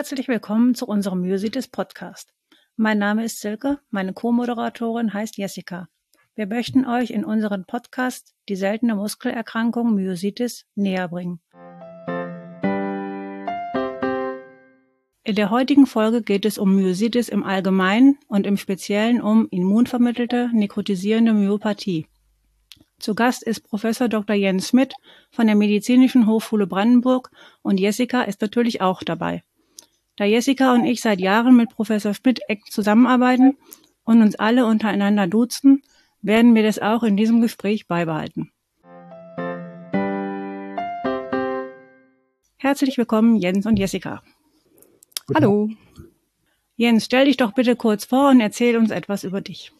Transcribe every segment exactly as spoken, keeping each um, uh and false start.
Herzlich willkommen zu unserem Myositis Podcast. Mein Name ist Silke, meine Co-Moderatorin heißt Jessica. Wir möchten euch in unserem Podcast die seltene Muskelerkrankung Myositis näher bringen. In der heutigen Folge geht es um Myositis im Allgemeinen und im Speziellen um immunvermittelte nekrotisierende Myopathie. Zu Gast ist Professor Doktor Jens Schmidt von der Medizinischen Hochschule Brandenburg und Jessica ist natürlich auch dabei. Da Jessica und ich seit Jahren mit Professor Schmidt eng zusammenarbeiten und uns alle untereinander duzen, werden wir das auch in diesem Gespräch beibehalten. Herzlich willkommen, Jens und Jessica. Hallo. Jens, stell dich doch bitte kurz vor und erzähl uns etwas über dich.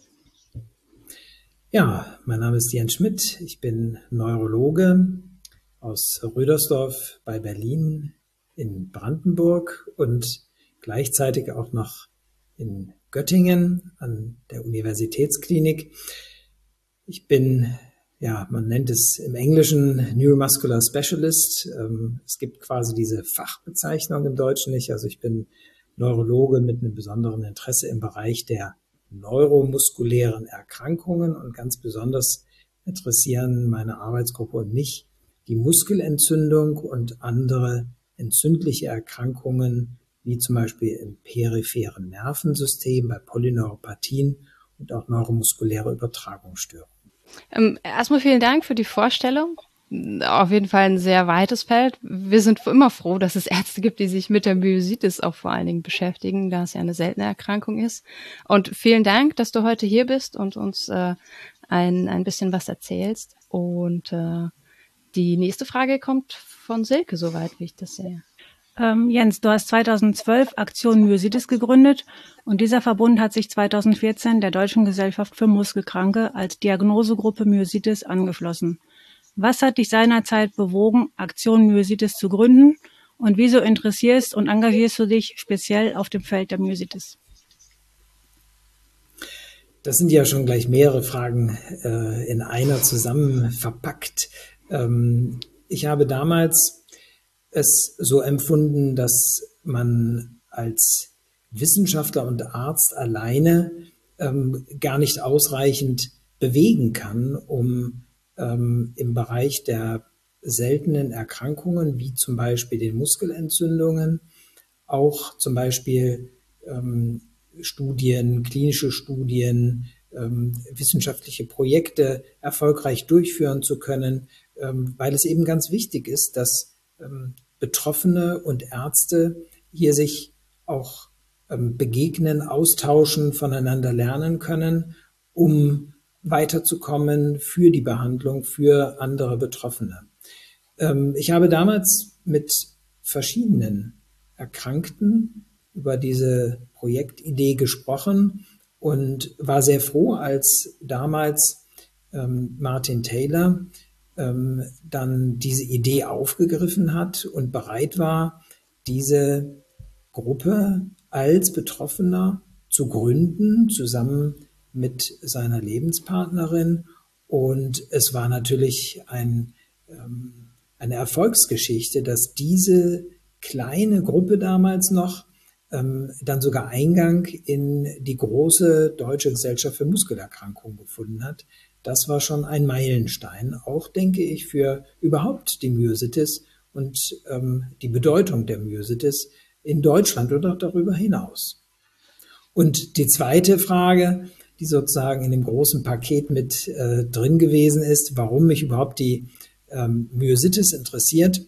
Ja, mein Name ist Jens Schmidt. Ich bin Neurologe aus Rüdersdorf bei Berlin in Brandenburg und gleichzeitig auch noch in Göttingen an der Universitätsklinik. Ich bin, ja, man nennt es im Englischen Neuromuscular Specialist. Es gibt quasi diese Fachbezeichnung im Deutschen nicht. Also ich bin Neurologe mit einem besonderen Interesse im Bereich der neuromuskulären Erkrankungen und ganz besonders interessieren meine Arbeitsgruppe und mich die Muskelentzündung und andere entzündliche Erkrankungen, wie zum Beispiel im peripheren Nervensystem, bei Polyneuropathien und auch neuromuskuläre Übertragungsstörungen. Ähm, erstmal vielen Dank für die Vorstellung. Auf jeden Fall ein sehr weites Feld. Wir sind immer froh, dass es Ärzte gibt, die sich mit der Myositis auch vor allen Dingen beschäftigen, da es ja eine seltene Erkrankung ist. Und vielen Dank, dass du heute hier bist und uns äh, ein, ein bisschen was erzählst. Und äh, die nächste Frage kommt von Silke, soweit wie ich das sehe. Ähm, Jens, du hast zweitausendzwölf Aktion Myositis gegründet und dieser Verbund hat sich zweitausendvierzehn der Deutschen Gesellschaft für Muskelkranke als Diagnosegruppe Myositis angeschlossen. Was hat dich seinerzeit bewogen, Aktion Myositis zu gründen und wieso interessierst und engagierst du dich speziell auf dem Feld der Myositis? Das sind ja schon gleich mehrere Fragen äh, in einer zusammen verpackt. Ähm, ich habe damals es so empfunden, dass man als Wissenschaftler und Arzt alleine ähm, gar nicht ausreichend bewegen kann, um ähm, im Bereich der seltenen Erkrankungen, wie zum Beispiel den Muskelentzündungen, auch zum Beispiel ähm, Studien, klinische Studien, ähm, wissenschaftliche Projekte erfolgreich durchführen zu können, ähm, weil es eben ganz wichtig ist, dass ähm, Betroffene und Ärzte hier sich auch ähm, begegnen, austauschen, voneinander lernen können, um weiterzukommen für die Behandlung für andere Betroffene. Ähm, ich habe damals mit verschiedenen Erkrankten über diese Projektidee gesprochen und war sehr froh, als damals ähm, Martin Taylor ähm, dann diese Idee aufgegriffen hat und bereit war, diese Gruppe als Betroffener zu gründen, zusammen mit seiner Lebenspartnerin. Und es war natürlich ein, ähm, eine Erfolgsgeschichte, dass diese kleine Gruppe damals noch ähm, dann sogar Eingang in die große Deutsche Gesellschaft für Muskelerkrankungen gefunden hat. Das war schon ein Meilenstein, auch denke ich, für überhaupt die Myositis und ähm, die Bedeutung der Myositis in Deutschland oder auch darüber hinaus. Und die zweite Frage, die sozusagen in dem großen Paket mit äh, drin gewesen ist, warum mich überhaupt die ähm, Myositis interessiert,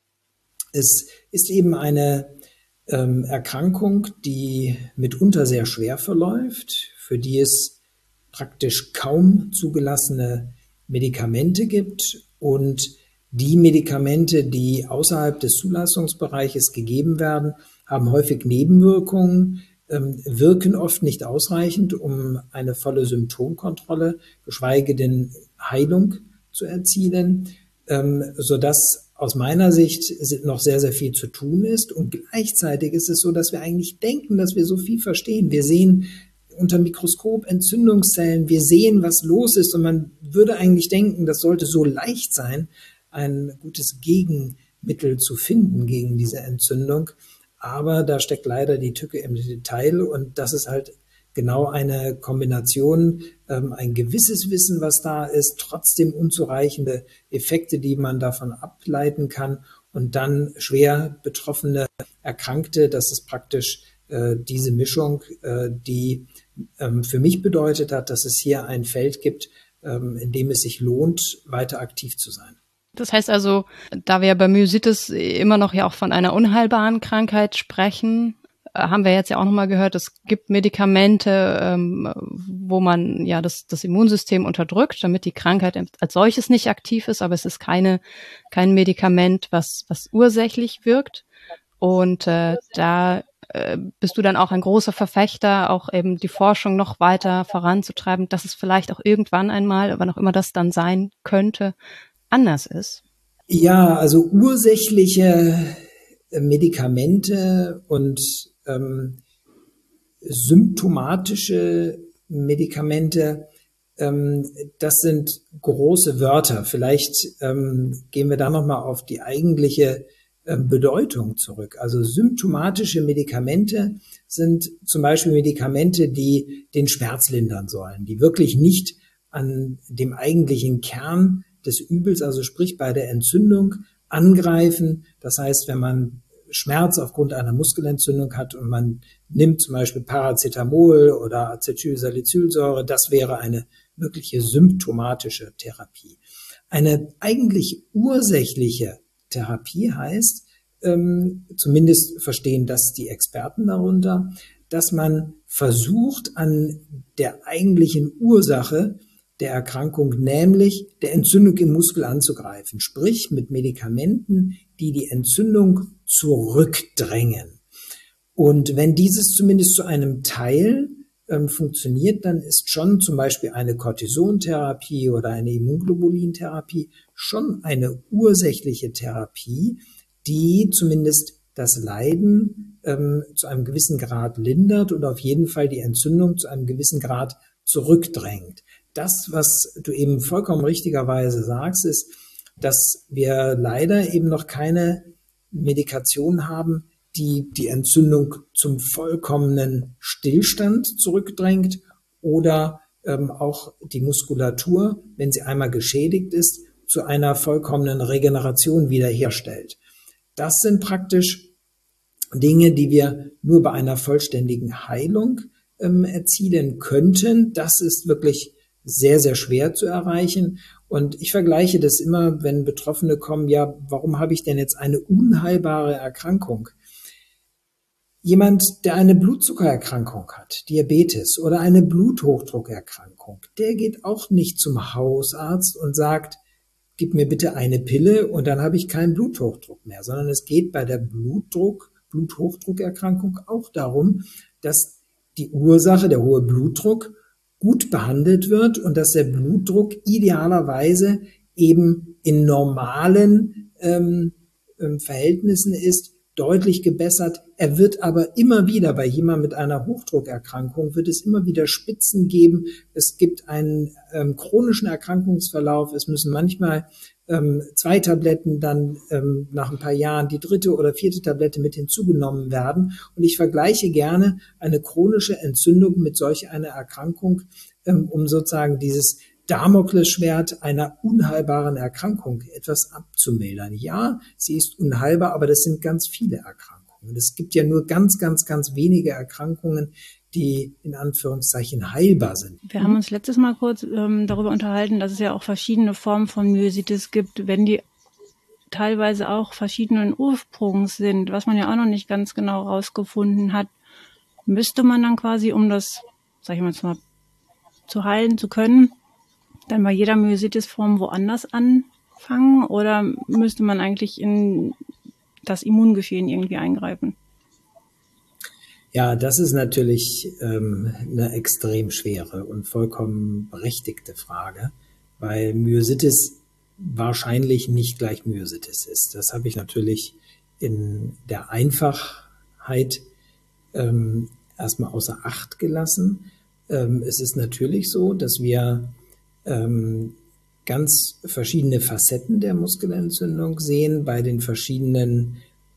es ist eben eine ähm, Erkrankung, die mitunter sehr schwer verläuft, für die es praktisch kaum zugelassene Medikamente gibt und die Medikamente, die außerhalb des Zulassungsbereiches gegeben werden, haben häufig Nebenwirkungen, wirken oft nicht ausreichend, um eine volle Symptomkontrolle, geschweige denn Heilung zu erzielen, sodass aus meiner Sicht noch sehr, sehr viel zu tun ist. Und gleichzeitig ist es so, dass wir eigentlich denken, dass wir so viel verstehen. Wir sehen unter Mikroskop Entzündungszellen, wir sehen, was los ist und man würde eigentlich denken, das sollte so leicht sein, ein gutes Gegenmittel zu finden gegen diese Entzündung. Aber da steckt leider die Tücke im Detail und das ist halt genau eine Kombination, ähm, ein gewisses Wissen, was da ist, trotzdem unzureichende Effekte, die man davon ableiten kann und dann schwer betroffene Erkrankte. Das ist praktisch äh, diese Mischung, äh, die ähm, für mich bedeutet hat, dass es hier ein Feld gibt, ähm, in dem es sich lohnt, weiter aktiv zu sein. Das heißt also, da wir bei Myositis immer noch ja auch von einer unheilbaren Krankheit sprechen, haben wir jetzt ja auch nochmal gehört, es gibt Medikamente, ähm, wo man ja das, das Immunsystem unterdrückt, damit die Krankheit als solches nicht aktiv ist, aber es ist keine, kein Medikament, was, was ursächlich wirkt. Und äh, da äh, bist du dann auch ein großer Verfechter, auch eben die Forschung noch weiter voranzutreiben, dass es vielleicht auch irgendwann einmal, wann auch immer das dann sein könnte, anders ist. Ja, also ursächliche Medikamente und ähm, symptomatische Medikamente, ähm, das sind große Wörter. Vielleicht ähm, gehen wir da nochmal auf die eigentliche ähm, Bedeutung zurück. Also symptomatische Medikamente sind zum Beispiel Medikamente, die den Schmerz lindern sollen, die wirklich nicht an dem eigentlichen Kern des Übels, also sprich bei der Entzündung, angreifen. Das heißt, wenn man Schmerz aufgrund einer Muskelentzündung hat und man nimmt zum Beispiel Paracetamol oder Acetylsalicylsäure, das wäre eine wirkliche symptomatische Therapie. Eine eigentlich ursächliche Therapie heißt, ähm, zumindest verstehen das die Experten darunter, dass man versucht, an der eigentlichen Ursache der Erkrankung, nämlich der Entzündung im Muskel anzugreifen, sprich mit Medikamenten, die die Entzündung zurückdrängen. Und wenn dieses zumindest zu einem Teil ähm, funktioniert, dann ist schon zum Beispiel eine Cortisontherapie oder eine Immunglobulintherapie schon eine ursächliche Therapie, die zumindest das Leiden ähm, zu einem gewissen Grad lindert und auf jeden Fall die Entzündung zu einem gewissen Grad zurückdrängt. Das, was du eben vollkommen richtigerweise sagst, ist, dass wir leider eben noch keine Medikation haben, die die Entzündung zum vollkommenen Stillstand zurückdrängt oder ähm, auch die Muskulatur, wenn sie einmal geschädigt ist, zu einer vollkommenen Regeneration wiederherstellt. Das sind praktisch Dinge, die wir nur bei einer vollständigen Heilung ähm, erzielen könnten. Das ist wirklich sehr, sehr schwer zu erreichen. Und ich vergleiche das immer, wenn Betroffene kommen, ja, warum habe ich denn jetzt eine unheilbare Erkrankung? Jemand, der eine Blutzuckererkrankung hat, Diabetes oder eine Bluthochdruckerkrankung, der geht auch nicht zum Hausarzt und sagt, gib mir bitte eine Pille und dann habe ich keinen Bluthochdruck mehr, sondern es geht bei der Blutdruck, Bluthochdruckerkrankung auch darum, dass die Ursache, der hohe Blutdruck, gut behandelt wird und dass der Blutdruck idealerweise eben in normalen ähm, ähm, Verhältnissen ist, deutlich gebessert. Er wird aber immer wieder, bei jemandem mit einer Hochdruckerkrankung, wird es immer wieder Spitzen geben. Es gibt einen ähm, chronischen Erkrankungsverlauf. Es müssen manchmal ähm, zwei Tabletten, dann ähm, nach ein paar Jahren die dritte oder vierte Tablette mit hinzugenommen werden. Und ich vergleiche gerne eine chronische Entzündung mit solch einer Erkrankung, ähm, um sozusagen dieses Damoklesschwert einer unheilbaren Erkrankung etwas abzumildern. Ja, sie ist unheilbar, aber das sind ganz viele Erkrankungen. Es gibt ja nur ganz, ganz, ganz wenige Erkrankungen, die in Anführungszeichen heilbar sind. Wir haben uns letztes Mal kurz ähm, darüber unterhalten, dass es ja auch verschiedene Formen von Myositis gibt, wenn die teilweise auch verschiedenen Ursprungs sind, was man ja auch noch nicht ganz genau rausgefunden hat. Müsste man dann quasi, um das, sag ich mal, mal zu heilen zu können, dann bei jeder Myositis-Form woanders anfangen oder müsste man eigentlich in das Immungeschehen irgendwie eingreifen? Ja, das ist natürlich ähm, eine extrem schwere und vollkommen berechtigte Frage, weil Myositis wahrscheinlich nicht gleich Myositis ist. Das habe ich natürlich in der Einfachheit ähm, erstmal außer Acht gelassen. Ähm, es ist natürlich so, dass wir ähm, ganz verschiedene Facetten der Muskelentzündung sehen bei den verschiedenen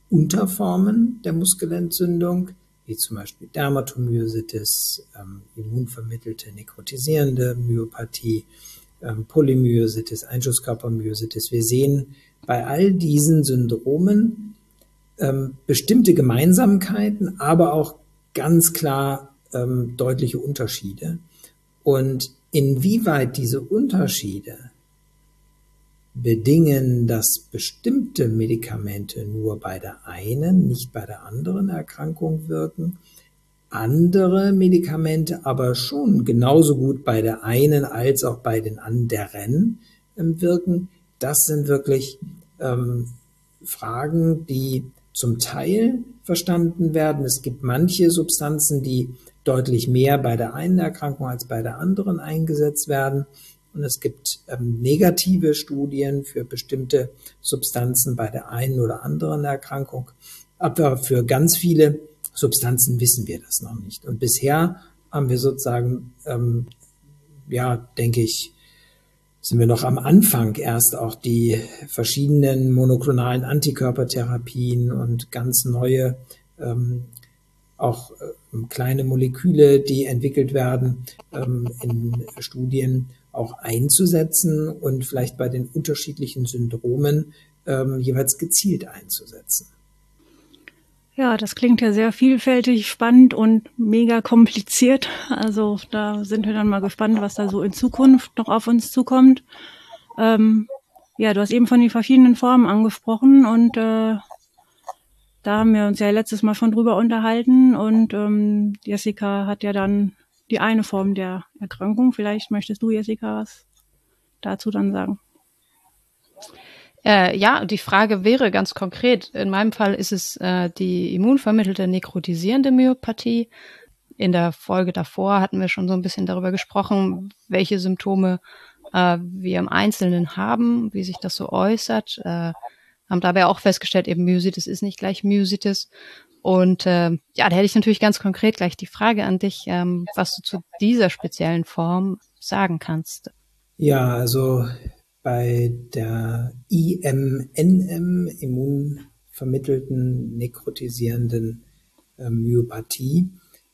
Unterformen der Muskelentzündung, wie zum Beispiel Dermatomyositis, ähm, immunvermittelte nekrotisierende Myopathie, ähm, Polymyositis, Einschusskörpermyositis. Wir sehen bei all diesen Syndromen ähm, bestimmte Gemeinsamkeiten, aber auch ganz klar ähm, deutliche Unterschiede. Und inwieweit diese Unterschiede bedingen, dass bestimmte Medikamente nur bei der einen, nicht bei der anderen Erkrankung wirken, andere Medikamente aber schon genauso gut bei der einen als auch bei den anderen ähm, wirken, das sind wirklich ähm, Fragen, die zum Teil verstanden werden. Es gibt manche Substanzen, die deutlich mehr bei der einen Erkrankung als bei der anderen eingesetzt werden. Und es gibt ähm, negative Studien für bestimmte Substanzen bei der einen oder anderen Erkrankung. Aber für ganz viele Substanzen wissen wir das noch nicht. Und bisher haben wir sozusagen, ähm, ja, denke ich, sind wir noch am Anfang erst auch die verschiedenen monoklonalen Antikörpertherapien und ganz neue, ähm, auch ähm, kleine Moleküle, die entwickelt werden, ähm, in Studien auch einzusetzen und vielleicht bei den unterschiedlichen Syndromen ähm, jeweils gezielt einzusetzen. Ja, das klingt ja sehr vielfältig, spannend und mega kompliziert. Also da sind wir dann mal gespannt, was da so in Zukunft noch auf uns zukommt. Ähm, ja, du hast eben von den verschiedenen Formen angesprochen und äh, da haben wir uns ja letztes Mal schon drüber unterhalten und ähm, Jessica hat ja dann die eine Form der Erkrankung. Vielleicht möchtest du, Jessica, was dazu dann sagen? Äh, ja, die Frage wäre ganz konkret. In meinem Fall ist es äh, die immunvermittelte nekrotisierende Myopathie. In der Folge davor hatten wir schon so ein bisschen darüber gesprochen, welche Symptome äh, wir im Einzelnen haben, wie sich das so äußert. Äh, haben dabei auch festgestellt, eben Myositis ist nicht gleich Myositis. Und äh, ja, da hätte ich natürlich ganz konkret gleich die Frage an dich, ähm, was du zu dieser speziellen Form sagen kannst. Ja, also bei der I M N M, immunvermittelten nekrotisierenden äh, Myopathie,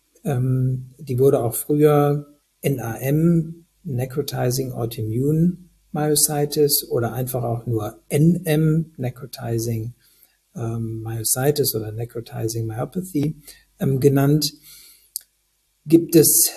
ähm, die wurde auch früher N A M, Necrotizing Autoimmune Myositis, oder einfach auch nur N M, Necrotizing ähm, Myositis oder Necrotizing Myopathy, ähm, genannt. Gibt es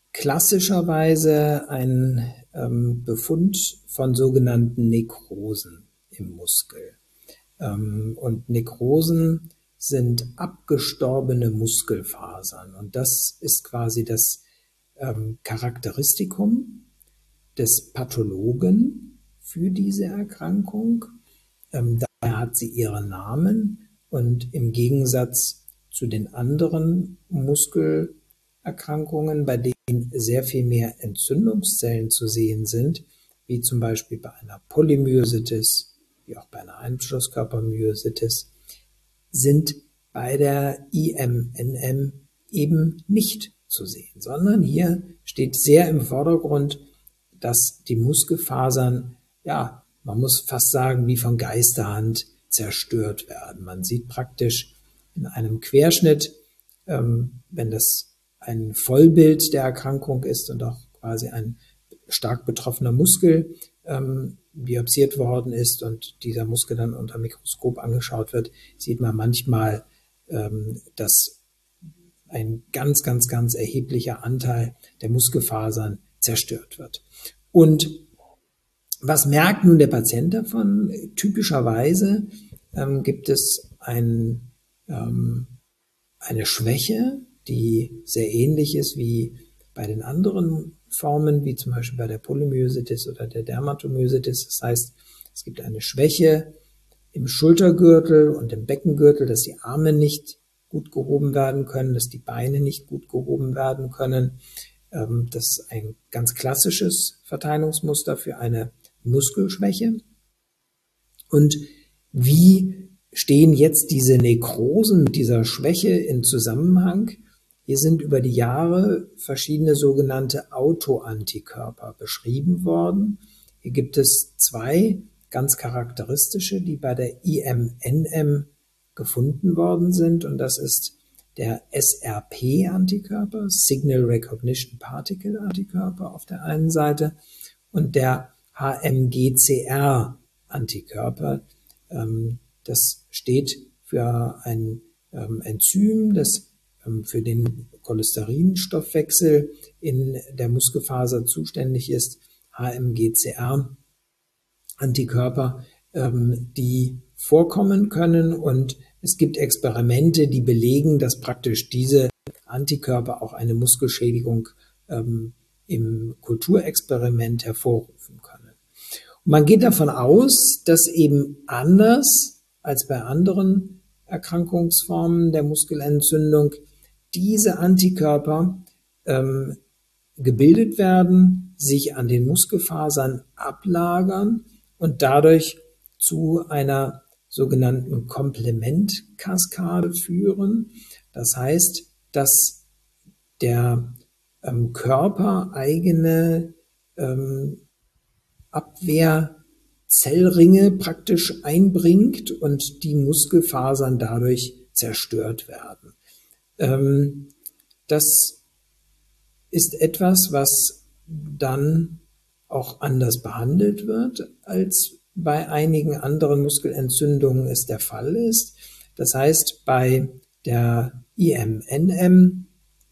klassischerweise einen ähm, Befund von sogenannten Nekrosen im Muskel. Ähm, und Nekrosen sind abgestorbene Muskelfasern. Und das ist quasi das ähm, Charakteristikum des Pathologen für diese Erkrankung. Ähm, daher hat sie ihren Namen. Und im Gegensatz zu den anderen Muskelerkrankungen, bei denen sehr viel mehr Entzündungszellen zu sehen sind, wie zum Beispiel bei einer Polymyositis, wie auch bei einer Einschusskörpermyositis, sind bei der I M N M eben nicht zu sehen, sondern hier steht sehr im Vordergrund, dass die Muskelfasern, ja, man muss fast sagen, wie von Geisterhand zerstört werden. Man sieht praktisch in einem Querschnitt, ähm, wenn das ein Vollbild der Erkrankung ist und auch quasi ein stark betroffener Muskel ähm, biopsiert worden ist und dieser Muskel dann unter Mikroskop angeschaut wird, sieht man manchmal, ähm, dass ein ganz, ganz, ganz erheblicher Anteil der Muskelfasern zerstört wird. Und was merkt nun der Patient davon? Typischerweise ähm, gibt es ein, ähm, eine Schwäche, die sehr ähnlich ist wie bei den anderen Formen, wie zum Beispiel bei der Polymyositis oder der Dermatomyositis. Das heißt, es gibt eine Schwäche im Schultergürtel und im Beckengürtel, dass die Arme nicht gut gehoben werden können, dass die Beine nicht gut gehoben werden können. Das ist ein ganz klassisches Verteilungsmuster für eine Muskelschwäche. Und wie stehen jetzt diese Nekrosen mit dieser Schwäche in Zusammenhang? Hier sind über die Jahre verschiedene sogenannte Autoantikörper beschrieben worden. Hier gibt es zwei ganz charakteristische, die bei der I M N M gefunden worden sind. Und das ist der S R P-Antikörper, Signal Recognition Particle Antikörper auf der einen Seite und der H M G C R-Antikörper. Das steht für ein Enzym, das für den Cholesterinstoffwechsel in der Muskelfaser zuständig ist, H M G C R-Antikörper, die vorkommen können. Und es gibt Experimente, die belegen, dass praktisch diese Antikörper auch eine Muskelschädigung ähm, im Kulturexperiment hervorrufen können. Und man geht davon aus, dass eben anders als bei anderen Erkrankungsformen der Muskelentzündung diese Antikörper ähm, gebildet werden, sich an den Muskelfasern ablagern und dadurch zu einer sogenannten Komplementkaskade führen. Das heißt, dass der ähm, Körper eigene ähm, Abwehrzellringe praktisch einbringt und die Muskelfasern dadurch zerstört werden. Ähm, das ist etwas, was dann auch anders behandelt wird, als bei einigen anderen Muskelentzündungen es der Fall ist. Das heißt, bei der I M N M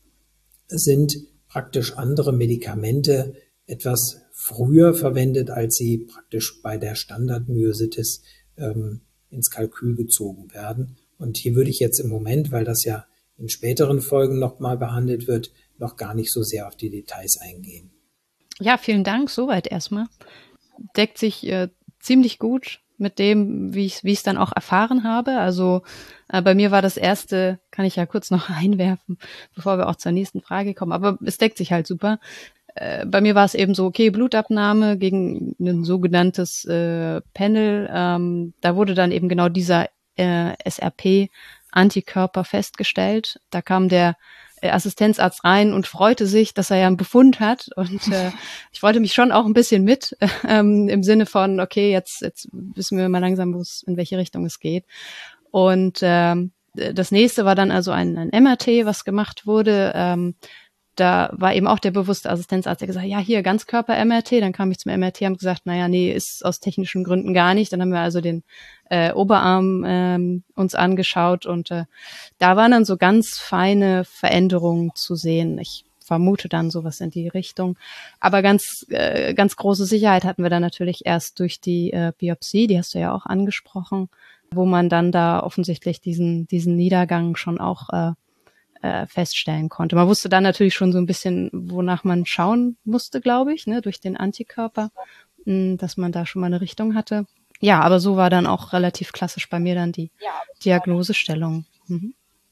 sind praktisch andere Medikamente etwas früher verwendet, als sie praktisch bei der Standardmyositis ähm, ins Kalkül gezogen werden. Und hier würde ich jetzt im Moment, weil das ja in späteren Folgen nochmal behandelt wird, noch gar nicht so sehr auf die Details eingehen. Ja, vielen Dank. Soweit erstmal. Deckt sich äh, ziemlich gut mit dem, wie ich wie ich es dann auch erfahren habe. Also äh, bei mir war das erste, kann ich ja kurz noch einwerfen, bevor wir auch zur nächsten Frage kommen, aber es deckt sich halt super. Äh, bei mir war es eben so, okay, Blutabnahme gegen ein sogenanntes äh, Panel. Ähm, da wurde dann eben genau dieser äh, S R P-Antikörper festgestellt. Da kam der Assistenzarzt rein und freute sich, dass er ja einen Befund hat. Und äh, ich wollte mich schon auch ein bisschen mit, ähm, im Sinne von, okay, jetzt, jetzt wissen wir mal langsam, wo es, in welche Richtung es geht. Und ähm, das nächste war dann also ein, ein M R T, was gemacht wurde. Ähm, da war eben auch der bewusste Assistenzarzt, der gesagt hat, ja, hier, Ganzkörper-M R T. Dann kam ich zum M R T und haben gesagt, naja, nee, ist aus technischen Gründen gar nicht. Dann haben wir also den äh, Oberarm ähm, uns angeschaut und äh, da waren dann so ganz feine Veränderungen zu sehen. Ich vermute dann sowas in die Richtung. Aber ganz äh, ganz große Sicherheit hatten wir dann natürlich erst durch die äh, Biopsie, die hast du ja auch angesprochen, wo man dann da offensichtlich diesen diesen Niedergang schon auch äh, feststellen konnte. Man wusste dann natürlich schon so ein bisschen, wonach man schauen musste, glaube ich, ne, durch den Antikörper, dass man da schon mal eine Richtung hatte. Ja, aber so war dann auch relativ klassisch bei mir dann die Diagnosestellung. Mhm.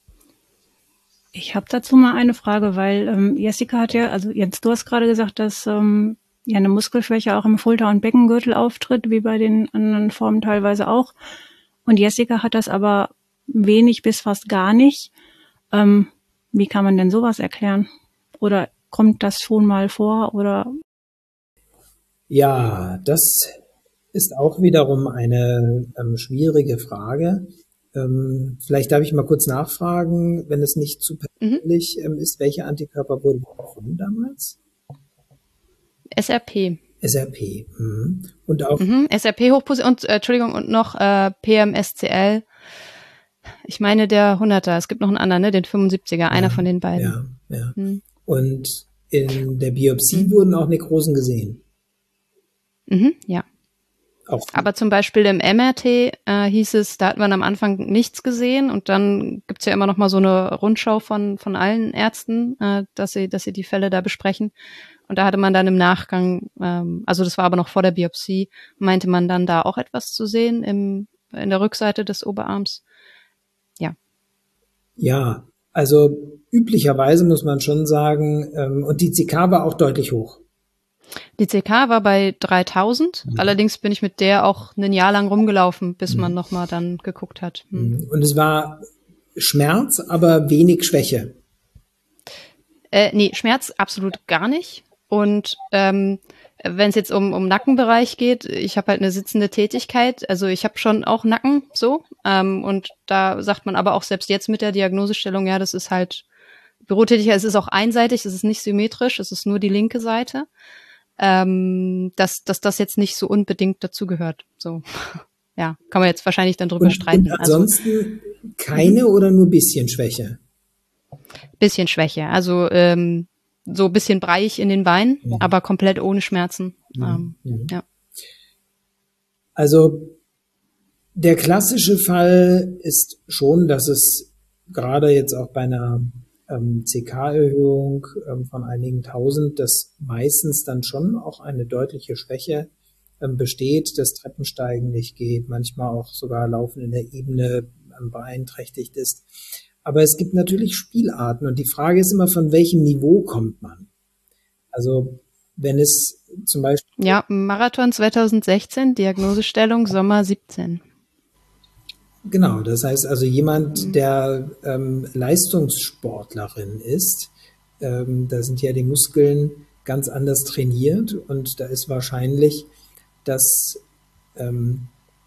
Ich habe dazu mal eine Frage, weil ähm, Jessica hat ja, also Jens, du hast gerade gesagt, dass ähm, ja eine Muskelschwäche auch im Schulter- und Beckengürtel auftritt, wie bei den anderen Formen teilweise auch. Und Jessica hat das aber wenig bis fast gar nicht. Ähm, Wie kann man denn sowas erklären? Oder kommt das schon mal vor? Oder? Ja, das ist auch wiederum eine ähm, schwierige Frage. Ähm, vielleicht darf ich mal kurz nachfragen, wenn es nicht zu persönlich mhm. ähm, ist, welche Antikörper wurden gefunden damals? S R P. S R P. Mhm. Und auch mhm. S R P Hochposition und äh, Entschuldigung und noch äh, P M S C L. Ich meine der hunderter, es gibt noch einen anderen, ne, den fünfundsiebziger, einer ja, von den beiden. Ja, ja. Hm. Und in der Biopsie hm. wurden auch Nekrosen gesehen? Mhm, ja. Auch. Aber zum Beispiel im M R T äh, hieß es, da hat man am Anfang nichts gesehen und dann gibt's ja immer noch mal so eine Rundschau von von allen Ärzten, äh, dass sie dass sie die Fälle da besprechen. Und da hatte man dann im Nachgang, ähm, also das war aber noch vor der Biopsie, meinte man dann da auch etwas zu sehen im in der Rückseite des Oberarms. Ja. Ja, also üblicherweise muss man schon sagen, ähm, und die C K war auch deutlich hoch. Die C K war bei dreitausend, mhm. allerdings bin ich mit der auch ein Jahr lang rumgelaufen, bis mhm. man nochmal dann geguckt hat. Mhm. Und es war Schmerz, aber wenig Schwäche. Äh, nee, Schmerz absolut gar nicht. Und ähm, wenn es jetzt um um Nackenbereich geht, ich habe halt eine sitzende Tätigkeit, also ich habe schon auch Nacken so ähm, und da sagt man aber auch selbst jetzt mit der Diagnosestellung, ja, das ist halt Bürotätigkeit, es ist auch einseitig, es ist nicht symmetrisch, es ist nur die linke Seite, ähm, dass, dass das jetzt nicht so unbedingt dazugehört. So, ja, kann man jetzt wahrscheinlich dann drüber und, streiten. Und ansonsten also, keine oder nur ein bisschen Schwäche? Bisschen Schwäche, also ähm, so ein bisschen breiig in den Beinen, mhm. aber komplett ohne Schmerzen. Mhm. Ähm, mhm. Ja. Also der klassische Fall ist schon, dass es gerade jetzt auch bei einer ähm, C K-Erhöhung ähm, von einigen tausend, dass meistens dann schon auch eine deutliche Schwäche ähm, besteht, das Treppensteigen nicht geht, manchmal auch sogar Laufen in der Ebene ähm, beeinträchtigt ist. Aber es gibt natürlich Spielarten und die Frage ist immer, von welchem Niveau kommt man? Also wenn es zum Beispiel... Ja, Marathon zwanzig sechzehn, Diagnosestellung Sommer siebzehn. Genau, das heißt also jemand, der ähm, Leistungssportlerin ist, ähm, da sind ja die Muskeln ganz anders trainiert und da ist wahrscheinlich, dass ähm,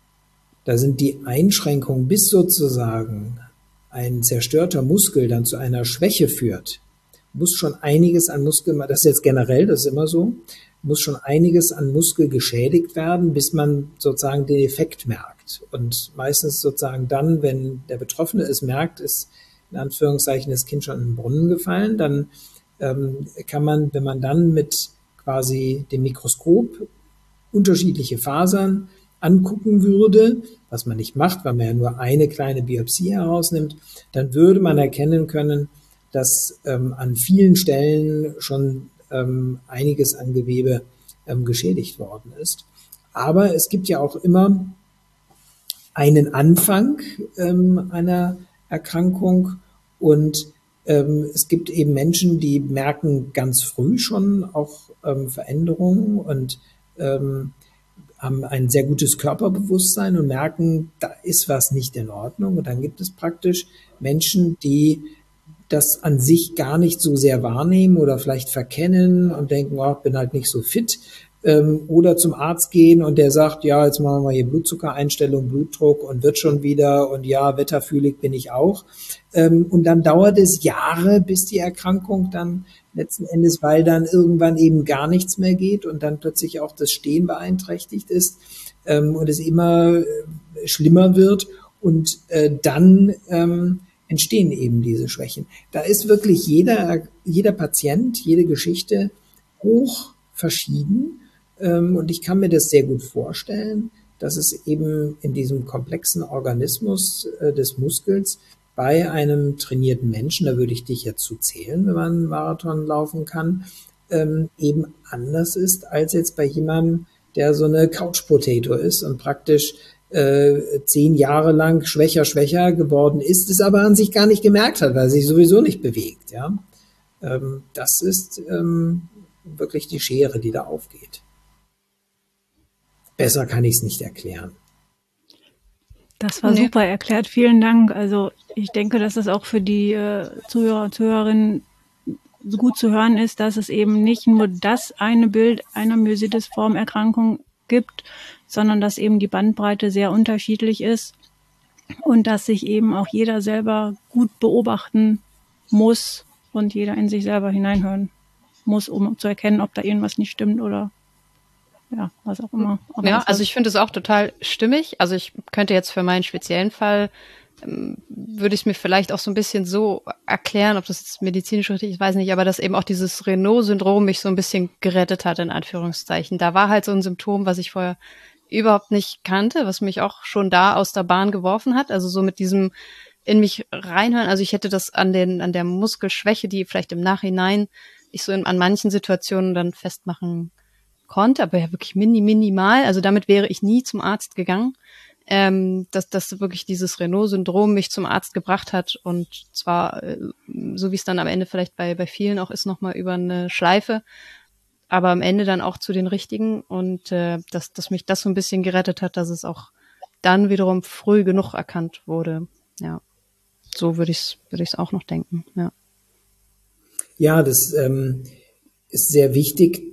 da sind die Einschränkungen, bis sozusagen ein zerstörter Muskel dann zu einer Schwäche führt, muss schon einiges an Muskel, das ist jetzt generell, das ist immer so, muss schon einiges an Muskel geschädigt werden, bis man sozusagen den Effekt merkt. Und meistens sozusagen dann, wenn der Betroffene es merkt, ist in Anführungszeichen das Kind schon in den Brunnen gefallen, dann ähm, kann man, wenn man dann mit quasi dem Mikroskop unterschiedliche Fasern angucken würde, was man nicht macht, weil man ja nur eine kleine Biopsie herausnimmt, dann würde man erkennen können, dass ähm, an vielen Stellen schon ähm, einiges an Gewebe ähm, geschädigt worden ist. Aber es gibt ja auch immer einen Anfang ähm, einer Erkrankung und ähm, es gibt eben Menschen, die merken ganz früh schon auch ähm, Veränderungen und ähm, haben ein sehr gutes Körperbewusstsein und merken, da ist was nicht in Ordnung. Und dann gibt es praktisch Menschen, die das an sich gar nicht so sehr wahrnehmen oder vielleicht verkennen und denken, oh, ich bin halt nicht so fit. Ähm, oder zum Arzt gehen und der sagt, ja, jetzt machen wir mal hier Blutzuckereinstellung, Blutdruck und wird schon wieder und ja, wetterfühlig bin ich auch. Ähm, und dann dauert es Jahre, bis die Erkrankung dann letzten Endes, weil dann irgendwann eben gar nichts mehr geht und dann plötzlich auch das Stehen beeinträchtigt ist ähm, und es immer äh, schlimmer wird und äh, dann ähm, entstehen eben diese Schwächen. Da ist wirklich jeder, jeder Patient, jede Geschichte hoch verschieden ähm, und ich kann mir das sehr gut vorstellen, dass es eben in diesem komplexen Organismus äh, des Muskels bei einem trainierten Menschen, da würde ich dich jetzt zu zählen, wenn man einen Marathon laufen kann, ähm, eben anders ist als jetzt bei jemandem, der so eine Couch Potato ist und praktisch äh, zehn Jahre lang schwächer, schwächer geworden ist, es aber an sich gar nicht gemerkt hat, weil er sich sowieso nicht bewegt. Ja, ähm, das ist ähm, wirklich die Schere, die da aufgeht. Besser kann ich es nicht erklären. Das war nee. super erklärt. Vielen Dank. Also ich denke, dass es auch für die äh, Zuhörer und Zuhörerinnen so gut zu hören ist, dass es eben nicht nur das eine Bild einer Myositis-Formerkrankung gibt, sondern dass eben die Bandbreite sehr unterschiedlich ist und dass sich eben auch jeder selber gut beobachten muss und jeder in sich selber hineinhören muss, um zu erkennen, ob da irgendwas nicht stimmt oder ja, was auch immer. Aber ja, also ich finde es auch total stimmig. Also ich könnte jetzt für meinen speziellen Fall, ähm, würde ich es mir vielleicht auch so ein bisschen so erklären, ob das jetzt medizinisch richtig ist, weiß nicht, aber dass eben auch dieses Raynaud-Syndrom mich so ein bisschen gerettet hat, in Anführungszeichen. Da war halt so ein Symptom, was ich vorher überhaupt nicht kannte, was mich auch schon da aus der Bahn geworfen hat. Also so mit diesem in mich reinhören. Also ich hätte das an den an der Muskelschwäche, die vielleicht im Nachhinein ich so in, an manchen Situationen dann festmachen konnte, aber ja wirklich mini, minimal. Also damit wäre ich nie zum Arzt gegangen. Ähm, dass, dass wirklich dieses Raynaud-Syndrom mich zum Arzt gebracht hat und zwar, äh, so wie es dann am Ende vielleicht bei, bei vielen auch ist, nochmal über eine Schleife, aber am Ende dann auch zu den richtigen und äh, dass, dass mich das so ein bisschen gerettet hat, dass es auch dann wiederum früh genug erkannt wurde. Ja, so würde ich es würde ich es auch noch denken. Ja, ja das ähm, ist sehr wichtig,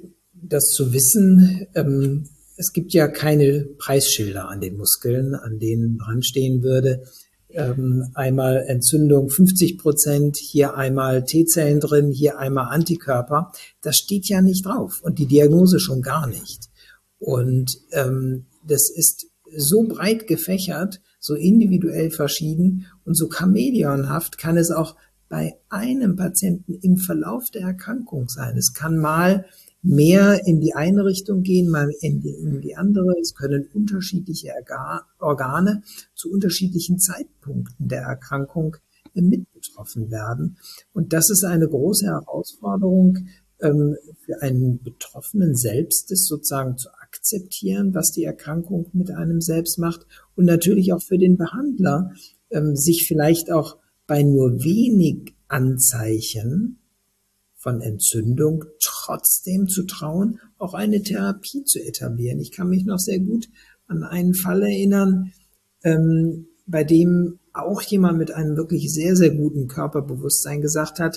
das zu wissen, ähm, es gibt ja keine Preisschilder an den Muskeln, an denen dran stehen würde, ähm, einmal Entzündung fünfzig Prozent, hier einmal T-Zellen drin, hier einmal Antikörper. Das steht ja nicht drauf und die Diagnose schon gar nicht. Und ähm, das ist so breit gefächert, so individuell verschieden und so chameleonhaft kann es auch bei einem Patienten im Verlauf der Erkrankung sein. Es kann mal mehr in die eine Richtung gehen, mal in die, in die andere. Es können unterschiedliche Organe zu unterschiedlichen Zeitpunkten der Erkrankung mit betroffen werden. Und das ist eine große Herausforderung ähm, für einen Betroffenen selbst, das sozusagen zu akzeptieren, was die Erkrankung mit einem selbst macht und natürlich auch für den Behandler, ähm, sich vielleicht auch bei nur wenig Anzeichen von Entzündung trotzdem zu trauen, auch eine Therapie zu etablieren. Ich kann mich noch sehr gut an einen Fall erinnern, ähm, bei dem auch jemand mit einem wirklich sehr, sehr guten Körperbewusstsein gesagt hat,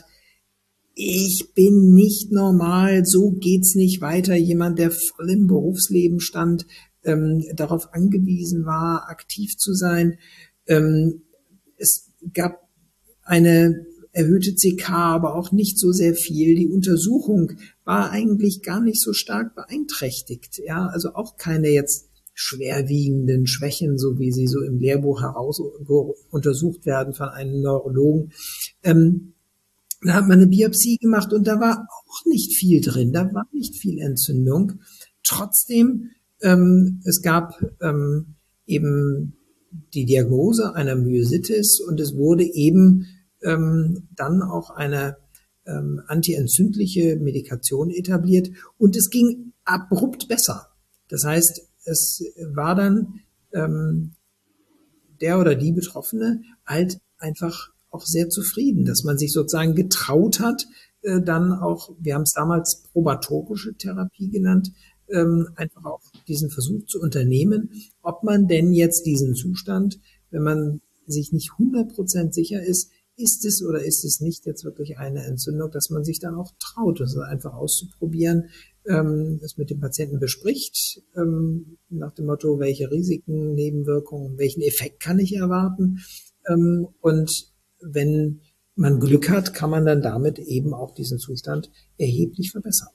ich bin nicht normal, so geht's nicht weiter. Jemand, der voll im Berufsleben stand, ähm, darauf angewiesen war, aktiv zu sein. Ähm, es gab eine erhöhte C K, aber auch nicht so sehr viel. Die Untersuchung war eigentlich gar nicht so stark beeinträchtigt. Ja, also auch keine jetzt schwerwiegenden Schwächen, so wie sie so im Lehrbuch heraus untersucht werden von einem Neurologen. Ähm, da hat man eine Biopsie gemacht und da war auch nicht viel drin. Da war nicht viel Entzündung. Trotzdem, ähm, es gab ähm, eben die Diagnose einer Myositis und es wurde eben ähm, dann auch eine ähm, antientzündliche Medikation etabliert und es ging abrupt besser. Das heißt, es war dann ähm, der oder die Betroffene halt einfach auch sehr zufrieden, dass man sich sozusagen getraut hat, äh, dann auch, wir haben es damals probatorische Therapie genannt, ähm, einfach auch diesen Versuch zu unternehmen, ob man denn jetzt diesen Zustand, wenn man sich nicht hundert Prozent sicher ist, ist es oder ist es nicht jetzt wirklich eine Entzündung, dass man sich dann auch traut, das einfach auszuprobieren, ähm, das mit dem Patienten bespricht, ähm, nach dem Motto, welche Risiken, Nebenwirkungen, welchen Effekt kann ich erwarten, ähm, und wenn man Glück hat, kann man dann damit eben auch diesen Zustand erheblich verbessern.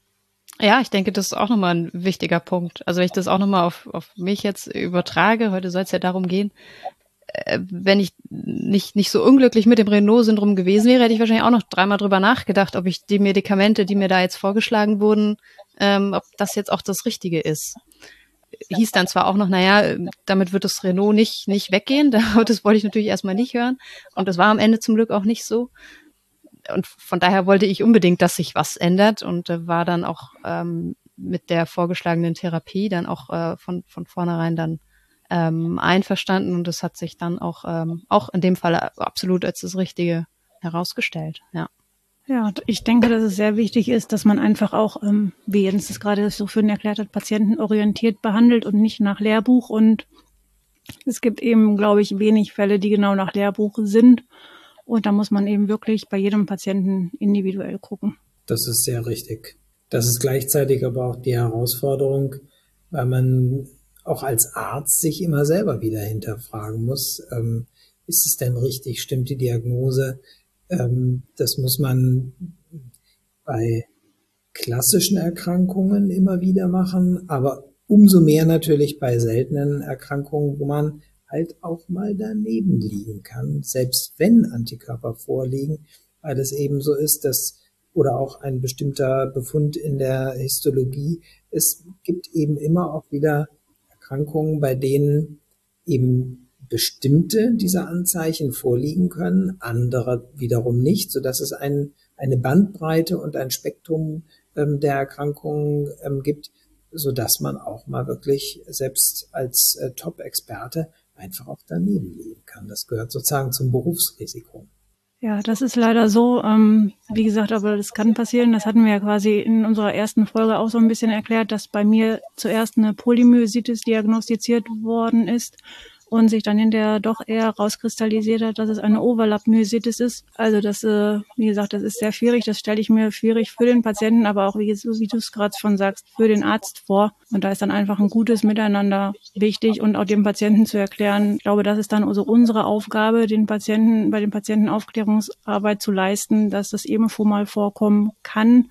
Ja, ich denke, das ist auch nochmal ein wichtiger Punkt. Also wenn ich das auch nochmal auf, auf mich jetzt übertrage, heute soll es ja darum gehen, äh, wenn ich nicht, nicht so unglücklich mit dem Raynaud-Syndrom gewesen wäre, hätte ich wahrscheinlich auch noch dreimal drüber nachgedacht, ob ich die Medikamente, die mir da jetzt vorgeschlagen wurden, ähm, ob das jetzt auch das Richtige ist. Hieß dann zwar auch noch, naja, damit wird das Raynaud nicht, nicht weggehen, das wollte ich natürlich erstmal nicht hören und das war am Ende zum Glück auch nicht so. Und von daher wollte ich unbedingt, dass sich was ändert und äh, war dann auch ähm, mit der vorgeschlagenen Therapie dann auch äh, von, von vornherein dann ähm, einverstanden und das hat sich dann auch, ähm, auch in dem Fall absolut als das Richtige herausgestellt, ja. Ja, ich denke, dass es sehr wichtig ist, dass man einfach auch, ähm, wie Jens das gerade so schön erklärt hat, patientenorientiert behandelt und nicht nach Lehrbuch. Und es gibt eben, glaube ich, wenig Fälle, die genau nach Lehrbuch sind. Und da muss man eben wirklich bei jedem Patienten individuell gucken. Das ist sehr richtig. Das ist gleichzeitig aber auch die Herausforderung, weil man auch als Arzt sich immer selber wieder hinterfragen muss, ähm, ist es denn richtig, stimmt die Diagnose? Ähm, das muss man bei klassischen Erkrankungen immer wieder machen, aber umso mehr natürlich bei seltenen Erkrankungen, wo man halt auch mal daneben liegen kann, selbst wenn Antikörper vorliegen, weil es eben so ist, dass, oder auch ein bestimmter Befund in der Histologie, es gibt eben immer auch wieder Erkrankungen, bei denen eben bestimmte dieser Anzeichen vorliegen können, andere wiederum nicht, sodass es ein, eine Bandbreite und ein Spektrum ähm, der Erkrankungen ähm, gibt, sodass man auch mal wirklich selbst als äh, Top-Experte einfach auch daneben liegen kann. Das gehört sozusagen zum Berufsrisiko. Ja, das ist leider so. Ähm, wie gesagt, aber das kann passieren. Das hatten wir ja quasi in unserer ersten Folge auch so ein bisschen erklärt, dass bei mir zuerst eine Polymyositis diagnostiziert worden ist. und sich dann hinterher doch eher rauskristallisiert hat, dass es eine Overlap-Myositis ist. Also das, äh, wie gesagt, das ist sehr schwierig. Das stelle ich mir schwierig für den Patienten, aber auch, wie, wie du es gerade schon sagst, für den Arzt vor. Und da ist dann einfach ein gutes Miteinander wichtig und auch dem Patienten zu erklären. Ich glaube, das ist dann also unsere Aufgabe, den Patienten, bei den Patienten Aufklärungsarbeit zu leisten, dass das eben schon mal vorkommen kann.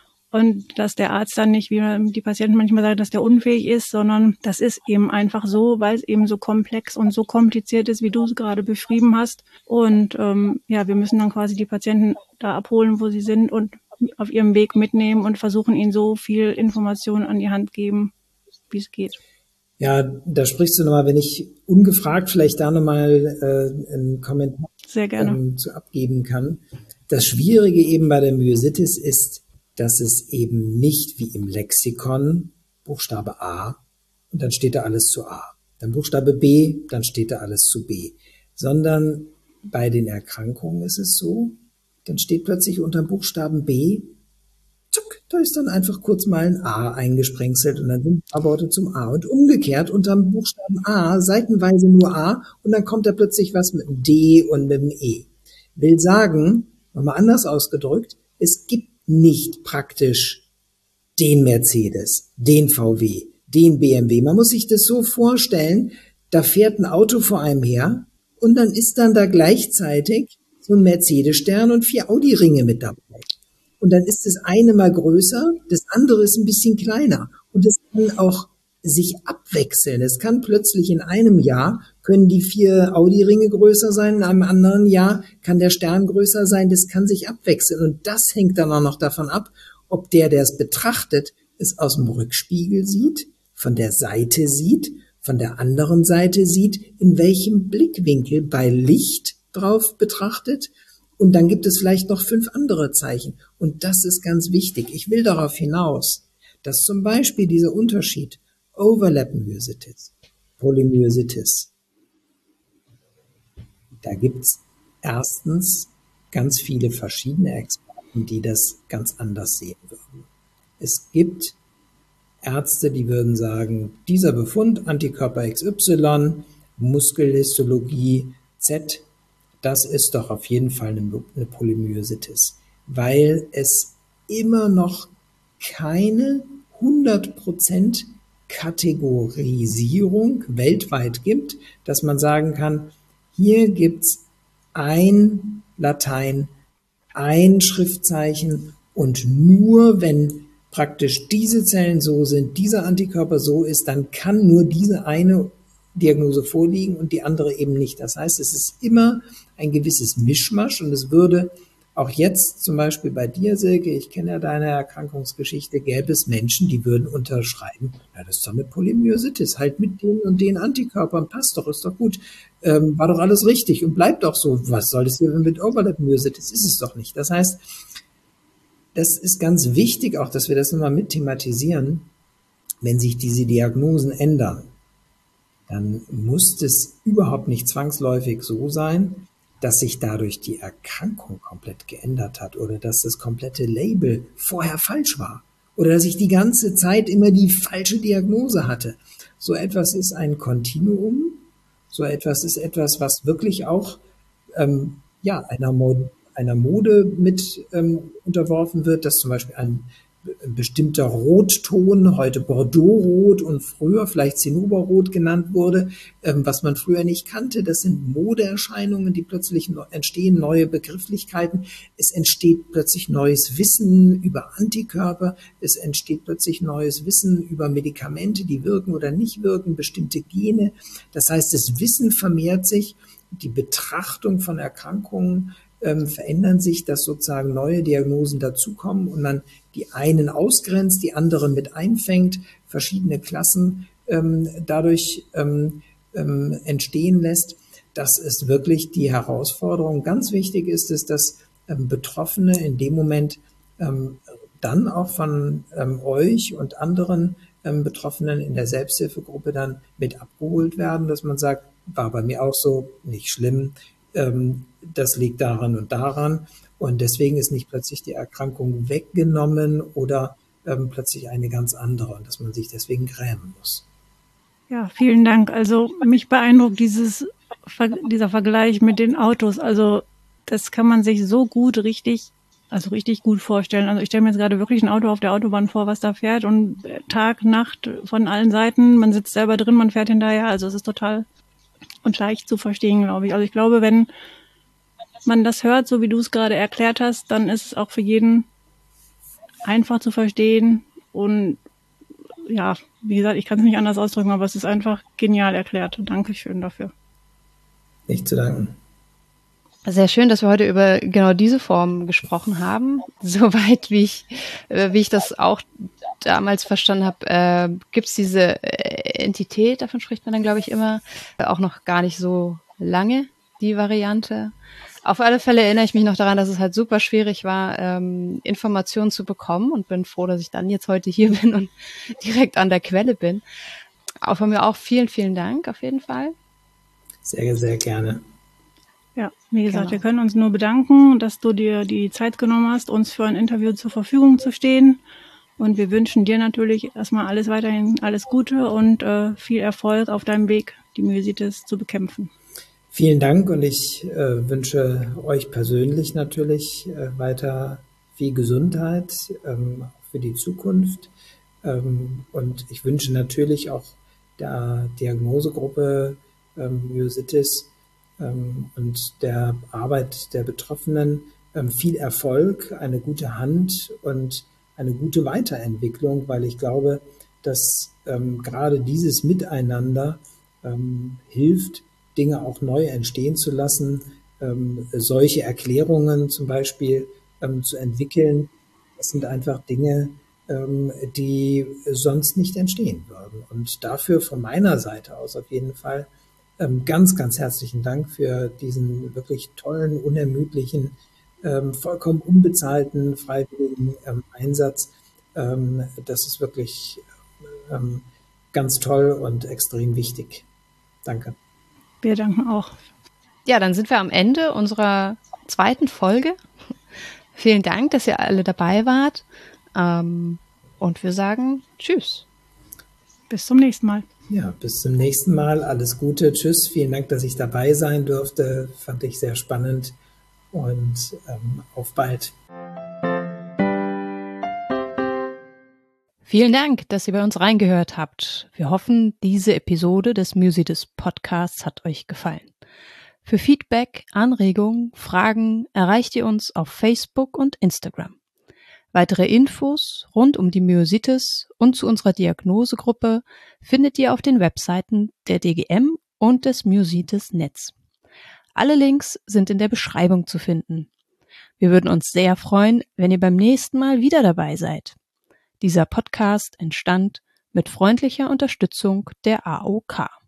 Und dass der Arzt dann nicht, wie die Patienten manchmal sagen, dass der unfähig ist, sondern das ist eben einfach so, weil es eben so komplex und so kompliziert ist, wie du es gerade beschrieben hast. Und ähm, ja, wir müssen dann quasi die Patienten da abholen, wo sie sind und auf ihrem Weg mitnehmen und versuchen, ihnen so viel Information an die Hand geben, wie es geht. Ja, da sprichst du nochmal, wenn ich ungefragt vielleicht da nochmal äh, einen Kommentar Sehr gerne. Ähm, zu abgeben kann. Das Schwierige eben bei der Myositis ist, dass es eben nicht wie im Lexikon Buchstabe A und dann steht da alles zu A. Dann Buchstabe B, dann steht da alles zu B. Sondern bei den Erkrankungen ist es so, dann steht plötzlich unter Buchstaben B, zuck, da ist dann einfach kurz mal ein A eingesprenkselt und dann sind ein paar Worte zum A. Und umgekehrt unter dem Buchstaben A, seitenweise nur A und dann kommt da plötzlich was mit einem D und mit einem E. Will sagen, nochmal anders ausgedrückt, es gibt nicht praktisch den Mercedes, den V W, den B M W. Man muss sich das so vorstellen, da fährt ein Auto vor einem her und dann ist dann da gleichzeitig so ein Mercedes-Stern und vier Audi-Ringe mit dabei. Und dann ist das eine mal größer, das andere ist ein bisschen kleiner. Und es kann auch sich abwechseln. Es kann plötzlich in einem Jahr, können die vier Audi-Ringe größer sein, in einem anderen Jahr kann der Stern größer sein. Das kann sich abwechseln. Und das hängt dann auch noch davon ab, ob der, der es betrachtet, es aus dem Rückspiegel sieht, von der Seite sieht, von der anderen Seite sieht, in welchem Blickwinkel bei Licht drauf betrachtet. Und dann gibt es vielleicht noch fünf andere Zeichen. Und das ist ganz wichtig. Ich will darauf hinaus, dass zum Beispiel dieser Unterschied Overlap-Myositis, Polymyositis, da gibt es erstens ganz viele verschiedene Experten, die das ganz anders sehen würden. Es gibt Ärzte, die würden sagen, dieser Befund, Antikörper X Y, Muskelhistologie Z, das ist doch auf jeden Fall eine, eine Polymyositis, weil es immer noch keine hundert Prozent Kategorisierung weltweit gibt, dass man sagen kann, hier gibt's ein Latein, ein Schriftzeichen und nur wenn praktisch diese Zellen so sind, dieser Antikörper so ist, dann kann nur diese eine Diagnose vorliegen und die andere eben nicht. Das heißt, es ist immer ein gewisses Mischmasch und es würde auch jetzt zum Beispiel bei dir, Silke, ich kenne ja deine Erkrankungsgeschichte, gäbe es Menschen, die würden unterschreiben, ja, das ist doch eine Polymyositis, halt mit den und den Antikörpern, passt doch, ist doch gut, ähm, war doch alles richtig und bleibt doch so. Was soll das hier mit Overlap-Myositis? Ist es doch nicht. Das heißt, das ist ganz wichtig auch, dass wir das nochmal mit thematisieren, wenn sich diese Diagnosen ändern, dann muss es überhaupt nicht zwangsläufig so sein, dass sich dadurch die Erkrankung komplett geändert hat oder dass das komplette Label vorher falsch war oder dass ich die ganze Zeit immer die falsche Diagnose hatte. So etwas ist ein Kontinuum, so etwas ist etwas, was wirklich auch ähm, ja, einer, Mod einer Mode mit ähm, unterworfen wird, dass zum Beispiel ein bestimmter Rotton, heute Bordeaux-Rot und früher vielleicht Zinnoberrot genannt wurde, ähm, was man früher nicht kannte. Das sind Modeerscheinungen, die plötzlich entstehen, neue Begrifflichkeiten. Es entsteht plötzlich neues Wissen über Antikörper. Es entsteht plötzlich neues Wissen über Medikamente, die wirken oder nicht wirken, bestimmte Gene. Das heißt, das Wissen vermehrt sich, die Betrachtung von Erkrankungen ähm, verändern sich, dass sozusagen neue Diagnosen dazukommen und man die einen ausgrenzt, die anderen mit einfängt, verschiedene Klassen ähm, dadurch ähm, ähm, entstehen lässt. Das ist wirklich die Herausforderung. Ganz wichtig ist es, dass ähm, Betroffene in dem Moment ähm, dann auch von ähm, euch und anderen ähm, Betroffenen in der Selbsthilfegruppe dann mit abgeholt werden, dass man sagt, war bei mir auch so, nicht schlimm, ähm, das liegt daran und daran. Und deswegen ist nicht plötzlich die Erkrankung weggenommen oder ähm, plötzlich eine ganz andere und dass man sich deswegen grämen muss. Ja, vielen Dank. Also mich beeindruckt dieses, dieser Vergleich mit den Autos. Also das kann man sich so gut richtig, also richtig gut vorstellen. Also ich stelle mir jetzt gerade wirklich ein Auto auf der Autobahn vor, was da fährt und Tag, Nacht von allen Seiten. Man sitzt selber drin, man fährt hinterher. Also es ist total und leicht zu verstehen, glaube ich. Also ich glaube, wenn man das hört, so wie du es gerade erklärt hast, dann ist es auch für jeden einfach zu verstehen. Und ja, wie gesagt, ich kann es nicht anders ausdrücken, aber es ist einfach genial erklärt. Dankeschön dafür. Nicht zu danken. Sehr schön, dass wir heute über genau diese Form gesprochen haben. Soweit wie ich, wie ich das auch damals verstanden habe, äh, gibt es diese Entität, davon spricht man dann, glaube ich, immer, auch noch gar nicht so lange, die Variante. Auf alle Fälle erinnere ich mich noch daran, dass es halt super schwierig war, ähm, Informationen zu bekommen und bin froh, dass ich dann jetzt heute hier bin und direkt an der Quelle bin. Auch von mir auch vielen, vielen Dank auf jeden Fall. Sehr, sehr gerne. Ja, wie gesagt, Genau. Wir können uns nur bedanken, dass du dir die Zeit genommen hast, uns für ein Interview zur Verfügung zu stehen. Und wir wünschen dir natürlich erstmal alles weiterhin, alles Gute und äh, viel Erfolg auf deinem Weg, die Myositis zu bekämpfen. Vielen Dank und ich äh, wünsche euch persönlich natürlich äh, weiter viel Gesundheit ähm, für die Zukunft. Ähm, und ich wünsche natürlich auch der Diagnosegruppe ähm, Myositis ähm, und der Arbeit der Betroffenen ähm, viel Erfolg, eine gute Hand und eine gute Weiterentwicklung, weil ich glaube, dass ähm, gerade dieses Miteinander ähm, hilft, Dinge auch neu entstehen zu lassen, ähm, solche Erklärungen zum Beispiel ähm, zu entwickeln. Das sind einfach Dinge, ähm, die sonst nicht entstehen würden. Und dafür von meiner Seite aus auf jeden Fall ähm, ganz, ganz herzlichen Dank für diesen wirklich tollen, unermüdlichen, ähm, vollkommen unbezahlten, freiwilligen ähm, Einsatz. Ähm, das ist wirklich ähm, ganz toll und extrem wichtig. Danke. Wir danken auch. Ja, dann sind wir am Ende unserer zweiten Folge. Vielen Dank, dass ihr alle dabei wart. Ähm, und wir sagen Tschüss. Bis zum nächsten Mal. Ja, bis zum nächsten Mal. Alles Gute. Tschüss. Vielen Dank, dass ich dabei sein durfte. Fand ich sehr spannend. Und ähm, auf bald. Vielen Dank, dass ihr bei uns reingehört habt. Wir hoffen, diese Episode des Myositis Podcasts hat euch gefallen. Für Feedback, Anregungen, Fragen erreicht ihr uns auf Facebook und Instagram. Weitere Infos rund um die Myositis und zu unserer Diagnosegruppe findet ihr auf den Webseiten der D G M und des Myositis-Netz. Alle Links sind in der Beschreibung zu finden. Wir würden uns sehr freuen, wenn ihr beim nächsten Mal wieder dabei seid. Dieser Podcast entstand mit freundlicher Unterstützung der A O K.